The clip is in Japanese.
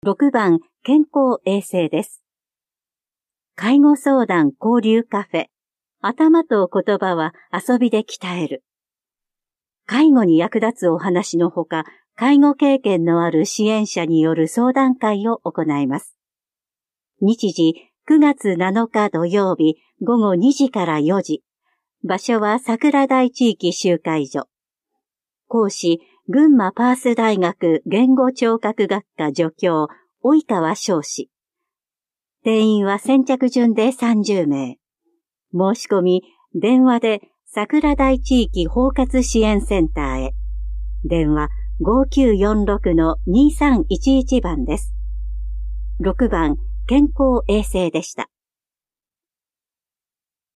6番、健康衛生です。介護相談交流カフェ。頭と言葉は遊びで鍛える。介護に役立つお話のほか、介護経験のある支援者による相談会を行います。日時9月7日土曜日午後2時から4時。場所は桜台地域集会所。講師、群馬パース大学言語聴覚学科助教、及川翔氏。定員は先着順で30名。申し込み、電話で桜台地域包括支援センターへ。電話5946-2311番です。6番、健康衛生でした。